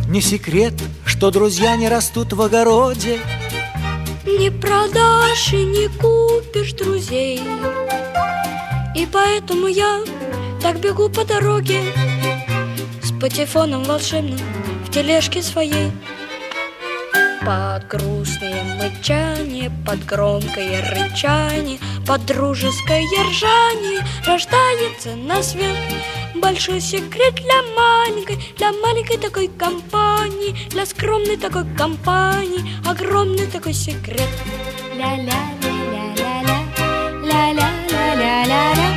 Не секрет, что друзья не растут в огороде. Не продашь и не купишь друзей. И поэтому я так бегу по дороге с патефоном волшебным в тележке своей. Под грустное мычание, под громкое рычание, под дружеское ржание рождается на свет большой секрет для маленькой такой компании, для скромной такой компании, огромный такой секрет. Ля-ля-ля-ля-ля-ля, ля-ля-ля-ля-ля-ля.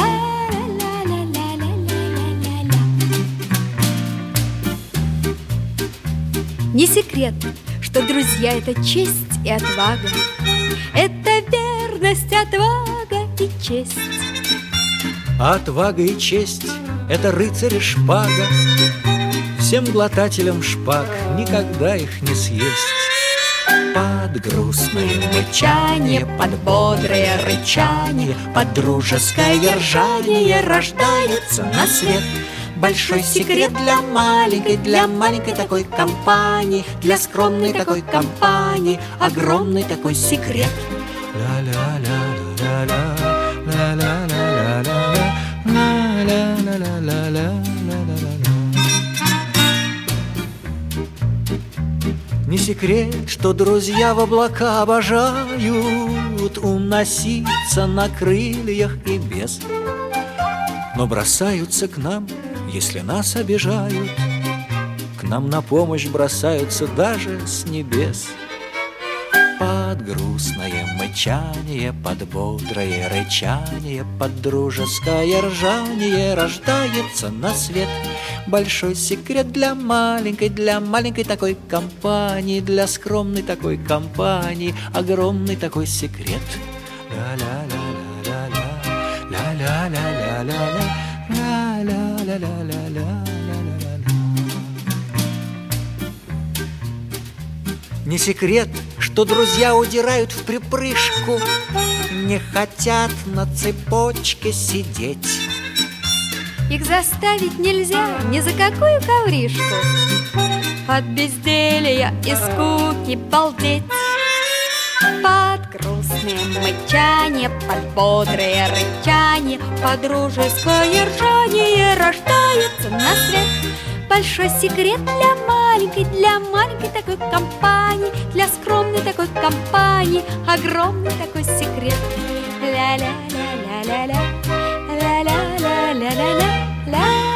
Не секрет, что друзья — это честь и отвага, это верность, отвага и честь. А отвага и честь — это рыцарь и шпага. Всем глотателям шпаг никогда их не съесть. Под грустное мычание, под бодрое рычание, под дружеское ржание рождается на свет большой секрет для маленькой такой компании, для скромной такой компании, огромный такой секрет. Не секрет, что друзья в облака обожают уноситься на крыльях и без, но бросаются к нам, если нас обижают. К нам на помощь бросаются даже с небес. Под грустное мычание, под бодрое рычание, под дружеское ржание рождается на свет большой секрет для маленькой такой компании, для скромной такой компании, огромный такой секрет. Не секрет, что друзья удирают в припрыжку, не хотят на цепочке сидеть. Их заставить нельзя ни за какую ковришку, от безделья и скуки балдеть. Под грустное мычание, под бодрое рычание, под дружеское ржание рождается на свет большой секрет для маленькой такой компании, для скромной такой компании, огромный такой секрет. Ля-ля-ля-ля-ля-ля, ля-ля-ля-ля-ля-ля, ля.